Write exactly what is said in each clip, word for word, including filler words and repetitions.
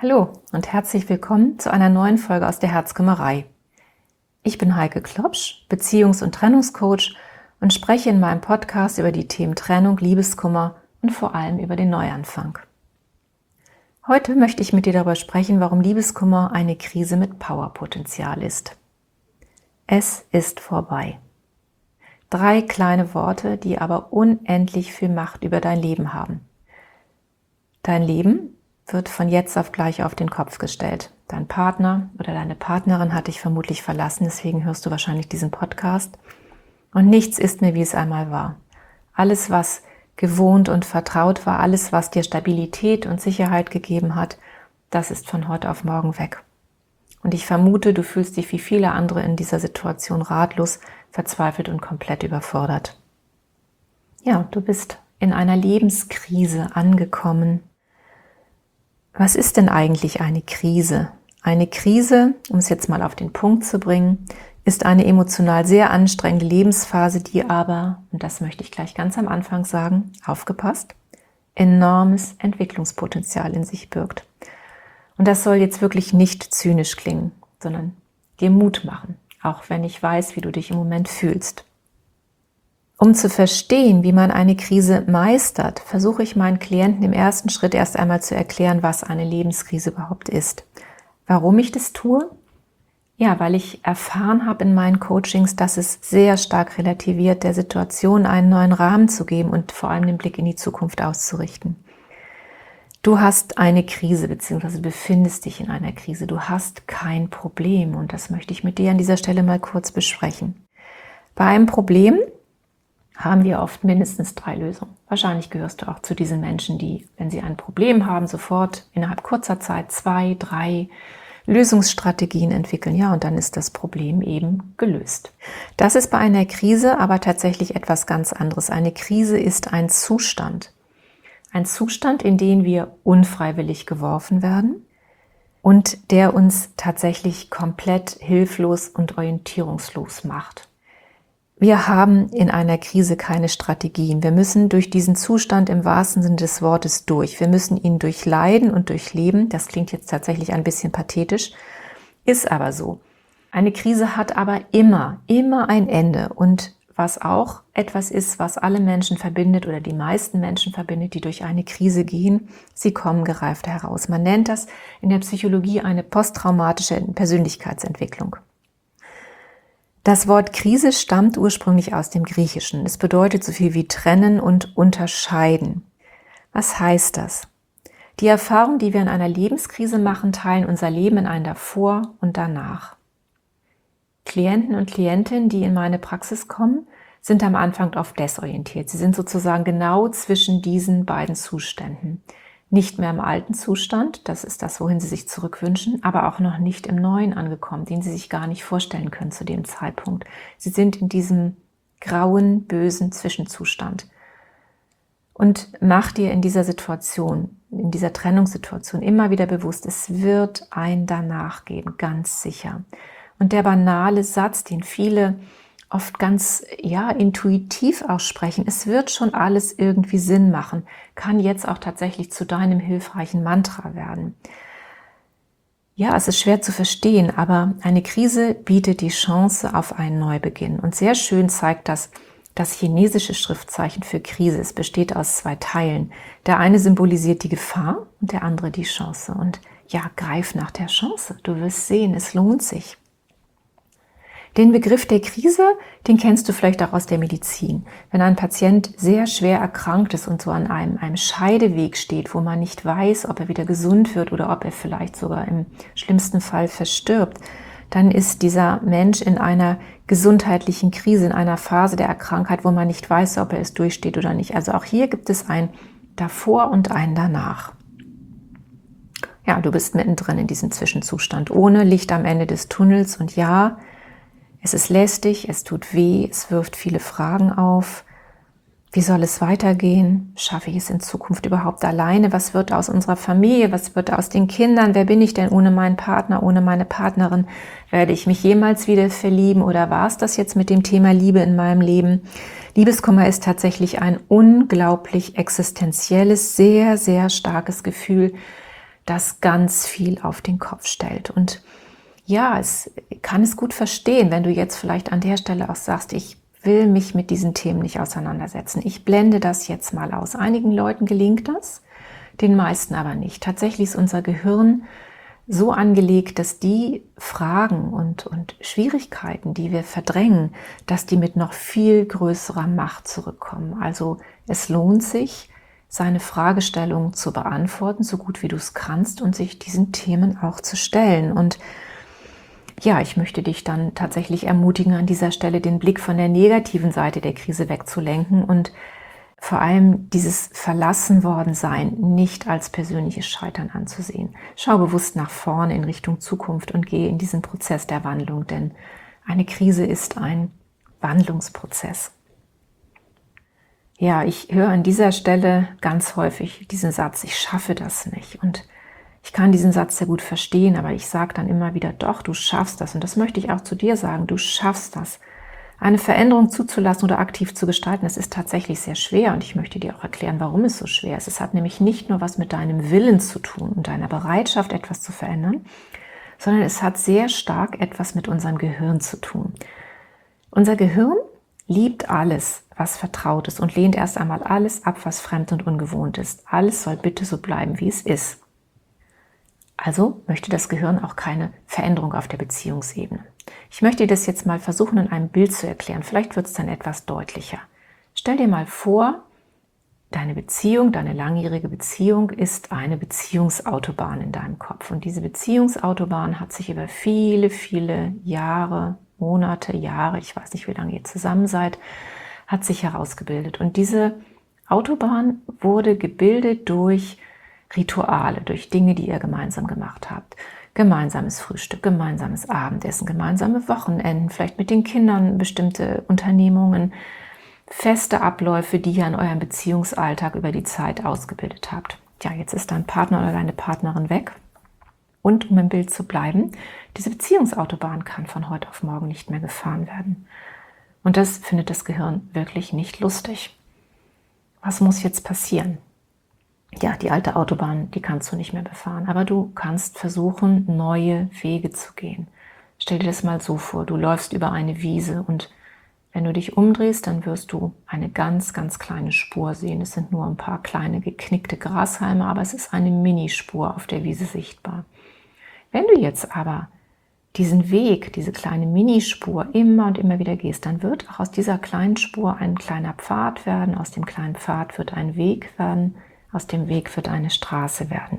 Hallo und herzlich willkommen zu einer neuen Folge aus der Herzkümmerei. Ich bin Heike Klopsch, Beziehungs- und Trennungscoach und spreche in meinem Podcast über die Themen Trennung, Liebeskummer und vor allem über den Neuanfang. Heute möchte ich mit dir darüber sprechen, warum Liebeskummer eine Krise mit Powerpotenzial ist. Es ist vorbei. Drei kleine Worte, die aber unendlich viel Macht über dein Leben haben. Dein Leben wird von jetzt auf gleich auf den Kopf gestellt. Dein Partner oder deine Partnerin hat dich vermutlich verlassen, deswegen hörst du wahrscheinlich diesen Podcast. Und nichts ist mehr, wie es einmal war. Alles, was gewohnt und vertraut war, alles, was dir Stabilität und Sicherheit gegeben hat, das ist von heute auf morgen weg. Und ich vermute, du fühlst dich wie viele andere in dieser Situation ratlos, verzweifelt und komplett überfordert. Ja, du bist in einer Lebenskrise angekommen. Was ist denn eigentlich eine Krise? Eine Krise, um es jetzt mal auf den Punkt zu bringen, ist eine emotional sehr anstrengende Lebensphase, die aber, und das möchte ich gleich ganz am Anfang sagen, aufgepasst, enormes Entwicklungspotenzial in sich birgt. Und das soll jetzt wirklich nicht zynisch klingen, sondern dir Mut machen, auch wenn ich weiß, wie du dich im Moment fühlst. Um zu verstehen, wie man eine Krise meistert, versuche ich meinen Klienten im ersten Schritt erst einmal zu erklären, was eine Lebenskrise überhaupt ist. Warum ich das tue? Ja, weil ich erfahren habe in meinen Coachings, dass es sehr stark relativiert, der Situation einen neuen Rahmen zu geben und vor allem den Blick in die Zukunft auszurichten. Du hast eine Krise bzw. befindest dich in einer Krise. Du hast kein Problem und das möchte ich mit dir an dieser Stelle mal kurz besprechen. Bei einem Problem haben wir oft mindestens drei Lösungen. Wahrscheinlich gehörst du auch zu diesen Menschen, die, wenn sie ein Problem haben, sofort innerhalb kurzer Zeit zwei, drei Lösungsstrategien entwickeln. Ja, und dann ist das Problem eben gelöst. Das ist bei einer Krise aber tatsächlich etwas ganz anderes. Eine Krise ist ein Zustand. Ein Zustand, in den wir unfreiwillig geworfen werden und der uns tatsächlich komplett hilflos und orientierungslos macht. Wir haben in einer Krise keine Strategien. Wir müssen durch diesen Zustand im wahrsten Sinne des Wortes durch. Wir müssen ihn durchleiden und durchleben. Das klingt jetzt tatsächlich ein bisschen pathetisch, ist aber so. Eine Krise hat aber immer, immer ein Ende. Und was auch etwas ist, was alle Menschen verbindet oder die meisten Menschen verbindet, die durch eine Krise gehen, sie kommen gereift heraus. Man nennt das in der Psychologie eine posttraumatische Persönlichkeitsentwicklung. Das Wort Krise stammt ursprünglich aus dem Griechischen. Es bedeutet so viel wie trennen und unterscheiden. Was heißt das? Die Erfahrungen, die wir in einer Lebenskrise machen, teilen unser Leben in ein Davor und Danach. Klienten und Klientinnen, die in meine Praxis kommen, sind am Anfang oft desorientiert. Sie sind sozusagen genau zwischen diesen beiden Zuständen. Nicht mehr im alten Zustand, das ist das, wohin sie sich zurückwünschen, aber auch noch nicht im neuen angekommen, den sie sich gar nicht vorstellen können zu dem Zeitpunkt. Sie sind in diesem grauen, bösen Zwischenzustand. Und mach dir in dieser Situation, in dieser Trennungssituation immer wieder bewusst, es wird ein Danach geben, ganz sicher. Und der banale Satz, den viele oft ganz ja intuitiv aussprechen, es wird schon alles irgendwie Sinn machen, kann jetzt auch tatsächlich zu deinem hilfreichen Mantra werden. Ja, es ist schwer zu verstehen, aber eine Krise bietet die Chance auf einen Neubeginn. Und sehr schön zeigt das das chinesische Schriftzeichen für Krise. Es besteht aus zwei Teilen. Der eine symbolisiert die Gefahr und der andere die Chance. Und ja, greif nach der Chance. Du wirst sehen, es lohnt sich. Den Begriff der Krise, den kennst du vielleicht auch aus der Medizin. Wenn ein Patient sehr schwer erkrankt ist und so an einem, einem Scheideweg steht, wo man nicht weiß, ob er wieder gesund wird oder ob er vielleicht sogar im schlimmsten Fall verstirbt, dann ist dieser Mensch in einer gesundheitlichen Krise, in einer Phase der Krankheit, wo man nicht weiß, ob er es durchsteht oder nicht. Also auch hier gibt es ein Davor und ein Danach. Ja, du bist mittendrin in diesem Zwischenzustand, ohne Licht am Ende des Tunnels und ja, es ist lästig, es tut weh, es wirft viele Fragen auf. Wie soll es weitergehen? Schaffe ich es in Zukunft überhaupt alleine? Was wird aus unserer Familie? Was wird aus den Kindern? Wer bin ich denn ohne meinen Partner, ohne meine Partnerin? Werde ich mich jemals wieder verlieben oder war es das jetzt mit dem Thema Liebe in meinem Leben? Liebeskummer ist tatsächlich ein unglaublich existenzielles, sehr, sehr starkes Gefühl, das ganz viel auf den Kopf stellt. Und ja, es kann es gut verstehen, wenn du jetzt vielleicht an der Stelle auch sagst, ich will mich mit diesen Themen nicht auseinandersetzen. Ich blende das jetzt mal aus. Einigen Leuten gelingt das, den meisten aber nicht. Tatsächlich ist unser Gehirn so angelegt, dass die Fragen und, und Schwierigkeiten, die wir verdrängen, dass die mit noch viel größerer Macht zurückkommen. Also es lohnt sich, seine Fragestellungen zu beantworten, so gut wie du es kannst, und sich diesen Themen auch zu stellen. Und ja, ich möchte dich dann tatsächlich ermutigen, an dieser Stelle den Blick von der negativen Seite der Krise wegzulenken und vor allem dieses Verlassenwordensein nicht als persönliches Scheitern anzusehen. Schau bewusst nach vorne in Richtung Zukunft und gehe in diesen Prozess der Wandlung, denn eine Krise ist ein Wandlungsprozess. Ja, ich höre an dieser Stelle ganz häufig diesen Satz, ich schaffe das nicht. Und ich kann diesen Satz sehr gut verstehen, aber ich sage dann immer wieder, doch, du schaffst das. Und das möchte ich auch zu dir sagen, du schaffst das. Eine Veränderung zuzulassen oder aktiv zu gestalten, das ist tatsächlich sehr schwer. Und ich möchte dir auch erklären, warum es so schwer ist. Es hat nämlich nicht nur was mit deinem Willen zu tun und deiner Bereitschaft, etwas zu verändern, sondern es hat sehr stark etwas mit unserem Gehirn zu tun. Unser Gehirn liebt alles, was vertraut ist, und lehnt erst einmal alles ab, was fremd und ungewohnt ist. Alles soll bitte so bleiben, wie es ist. Also möchte das Gehirn auch keine Veränderung auf der Beziehungsebene. Ich möchte dir das jetzt mal versuchen, in einem Bild zu erklären. Vielleicht wird es dann etwas deutlicher. Stell dir mal vor, deine Beziehung, deine langjährige Beziehung ist eine Beziehungsautobahn in deinem Kopf. Und diese Beziehungsautobahn hat sich über viele, viele Jahre, Monate, Jahre, ich weiß nicht, wie lange ihr zusammen seid, hat sich herausgebildet. Und diese Autobahn wurde gebildet durch Rituale, durch Dinge, die ihr gemeinsam gemacht habt. Gemeinsames Frühstück, gemeinsames Abendessen, gemeinsame Wochenenden, vielleicht mit den Kindern bestimmte Unternehmungen, feste Abläufe, die ihr in eurem Beziehungsalltag über die Zeit ausgebildet habt. Ja, jetzt ist dein Partner oder deine Partnerin weg. Und um im Bild zu bleiben, diese Beziehungsautobahn kann von heute auf morgen nicht mehr gefahren werden. Und das findet das Gehirn wirklich nicht lustig. Was muss jetzt passieren? Ja, die alte Autobahn, die kannst du nicht mehr befahren, aber du kannst versuchen, neue Wege zu gehen. Stell dir das mal so vor, du läufst über eine Wiese und wenn du dich umdrehst, dann wirst du eine ganz, ganz kleine Spur sehen. Es sind nur ein paar kleine geknickte Grashalme, aber es ist eine Minispur auf der Wiese sichtbar. Wenn du jetzt aber diesen Weg, diese kleine Minispur immer und immer wieder gehst, dann wird auch aus dieser kleinen Spur ein kleiner Pfad werden, aus dem kleinen Pfad wird ein Weg werden, aus dem Weg wird eine Straße werden.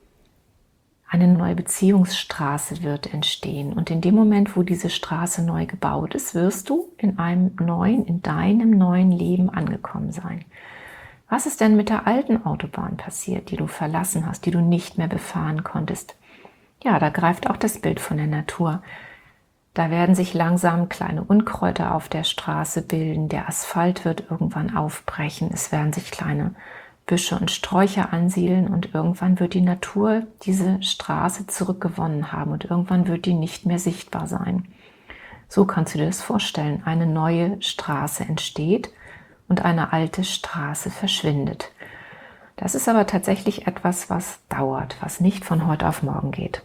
Eine neue Beziehungsstraße wird entstehen. Und in dem Moment, wo diese Straße neu gebaut ist, wirst du in einem neuen, in deinem neuen Leben angekommen sein. Was ist denn mit der alten Autobahn passiert, die du verlassen hast, die du nicht mehr befahren konntest? Ja, da greift auch das Bild von der Natur. Da werden sich langsam kleine Unkräuter auf der Straße bilden. Der Asphalt wird irgendwann aufbrechen. Es werden sich kleine Büsche und Sträucher ansiedeln und irgendwann wird die Natur diese Straße zurückgewonnen haben und irgendwann wird die nicht mehr sichtbar sein. So kannst du dir das vorstellen. Eine neue Straße entsteht und eine alte Straße verschwindet. Das ist aber tatsächlich etwas, was dauert, was nicht von heute auf morgen geht.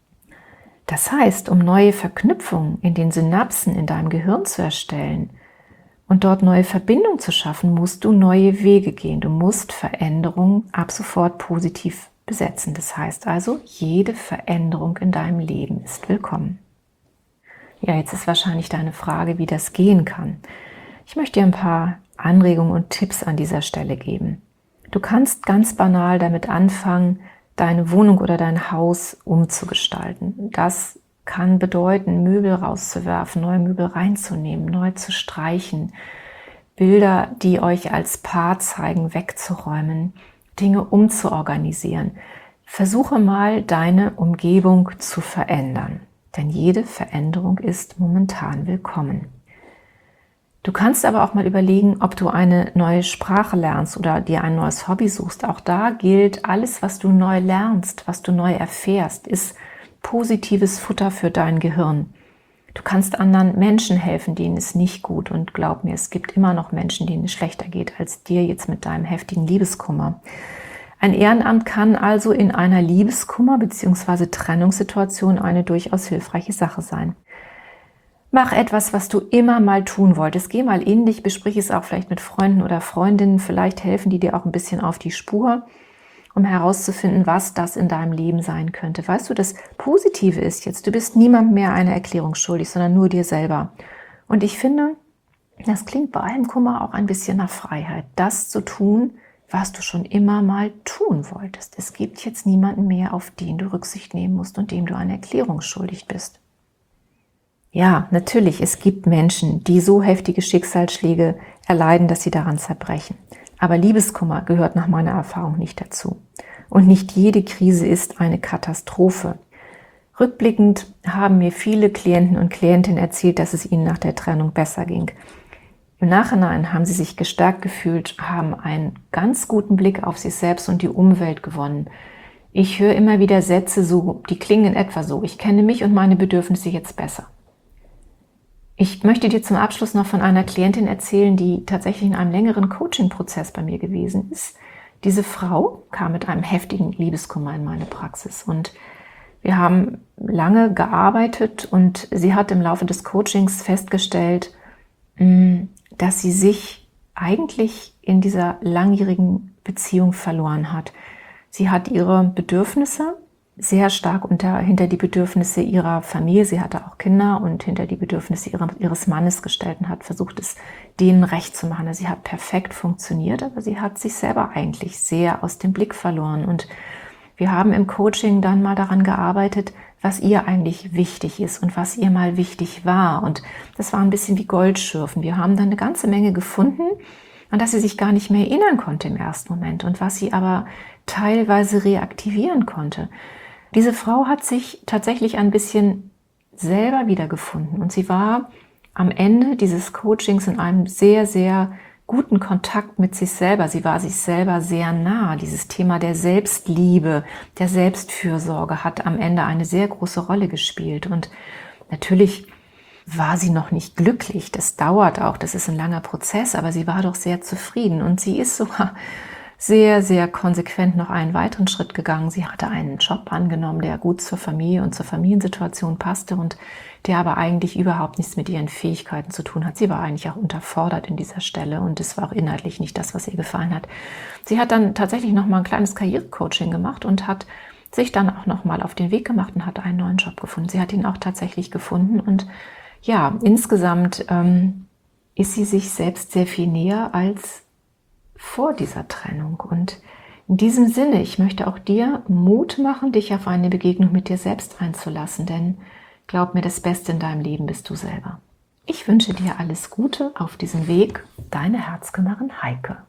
Das heißt, um neue Verknüpfungen in den Synapsen in deinem Gehirn zu erstellen, und dort neue Verbindungen zu schaffen, musst du neue Wege gehen. Du musst Veränderungen ab sofort positiv besetzen. Das heißt also, jede Veränderung in deinem Leben ist willkommen. Ja, jetzt ist wahrscheinlich deine Frage, wie das gehen kann. Ich möchte dir ein paar Anregungen und Tipps an dieser Stelle geben. Du kannst ganz banal damit anfangen, deine Wohnung oder dein Haus umzugestalten. Das kann bedeuten, Möbel rauszuwerfen, neue Möbel reinzunehmen, neu zu streichen, Bilder, die euch als Paar zeigen, wegzuräumen, Dinge umzuorganisieren. Versuche mal, deine Umgebung zu verändern, denn jede Veränderung ist momentan willkommen. Du kannst aber auch mal überlegen, ob du eine neue Sprache lernst oder dir ein neues Hobby suchst. Auch da gilt, alles, was du neu lernst, was du neu erfährst, ist positives Futter für dein Gehirn. Du kannst anderen Menschen helfen, denen es nicht gut, und glaub mir, es gibt immer noch Menschen, denen es schlechter geht als dir jetzt mit deinem heftigen Liebeskummer. Ein Ehrenamt kann also in einer Liebeskummer- bzw. Trennungssituation eine durchaus hilfreiche Sache sein. Mach etwas, was du immer mal tun wolltest. Geh mal in dich, besprich es auch vielleicht mit Freunden oder Freundinnen. Vielleicht helfen die dir auch ein bisschen auf die Spur, um herauszufinden, was das in deinem Leben sein könnte. Weißt du, das Positive ist jetzt, du bist niemandem mehr eine Erklärung schuldig, sondern nur dir selber. Und ich finde, das klingt bei allem Kummer auch ein bisschen nach Freiheit, das zu tun, was du schon immer mal tun wolltest. Es gibt jetzt niemanden mehr, auf den du Rücksicht nehmen musst und dem du eine Erklärung schuldig bist. Ja, natürlich, es gibt Menschen, die so heftige Schicksalsschläge erleiden, dass sie daran zerbrechen. Aber Liebeskummer gehört nach meiner Erfahrung nicht dazu. Und nicht jede Krise ist eine Katastrophe. Rückblickend haben mir viele Klienten und Klientinnen erzählt, dass es ihnen nach der Trennung besser ging. Im Nachhinein haben sie sich gestärkt gefühlt, haben einen ganz guten Blick auf sich selbst und die Umwelt gewonnen. Ich höre immer wieder Sätze, so, die klingen in etwa so: Ich kenne mich und meine Bedürfnisse jetzt besser. Ich möchte dir zum Abschluss noch von einer Klientin erzählen, die tatsächlich in einem längeren Coaching-Prozess bei mir gewesen ist. Diese Frau kam mit einem heftigen Liebeskummer in meine Praxis und wir haben lange gearbeitet und sie hat im Laufe des Coachings festgestellt, dass sie sich eigentlich in dieser langjährigen Beziehung verloren hat. Sie hat ihre Bedürfnisse sehr stark unter, hinter die Bedürfnisse ihrer Familie, sie hatte auch Kinder, und hinter die Bedürfnisse ihrer, ihres Mannes gestellt und hat versucht, es denen recht zu machen. Sie hat perfekt funktioniert, aber sie hat sich selber eigentlich sehr aus dem Blick verloren. Und wir haben im Coaching dann mal daran gearbeitet, was ihr eigentlich wichtig ist und was ihr mal wichtig war. Und das war ein bisschen wie Goldschürfen. Wir haben dann eine ganze Menge gefunden, an das sie sich gar nicht mehr erinnern konnte im ersten Moment und was sie aber teilweise reaktivieren konnte. Diese Frau hat sich tatsächlich ein bisschen selber wiedergefunden und sie war am Ende dieses Coachings in einem sehr, sehr guten Kontakt mit sich selber. Sie war sich selber sehr nah. Dieses Thema der Selbstliebe, der Selbstfürsorge hat am Ende eine sehr große Rolle gespielt. Und natürlich war sie noch nicht glücklich. Das dauert auch, das ist ein langer Prozess, aber sie war doch sehr zufrieden und sie ist sogar sehr, sehr konsequent noch einen weiteren Schritt gegangen. Sie hatte einen Job angenommen, der gut zur Familie und zur Familiensituation passte und der aber eigentlich überhaupt nichts mit ihren Fähigkeiten zu tun hat. Sie war eigentlich auch unterfordert in dieser Stelle und es war auch inhaltlich nicht das, was ihr gefallen hat. Sie hat dann tatsächlich noch mal ein kleines Karrierecoaching gemacht und hat sich dann auch noch mal auf den Weg gemacht und hat einen neuen Job gefunden. Sie hat ihn auch tatsächlich gefunden und ja, insgesamt ähm, ist sie sich selbst sehr viel näher als vor dieser Trennung. Und in diesem Sinne, ich möchte auch dir Mut machen, dich auf eine Begegnung mit dir selbst einzulassen, denn glaub mir, das Beste in deinem Leben bist du selber. Ich wünsche dir alles Gute auf diesem Weg. Deine Herzkümmerin Heike.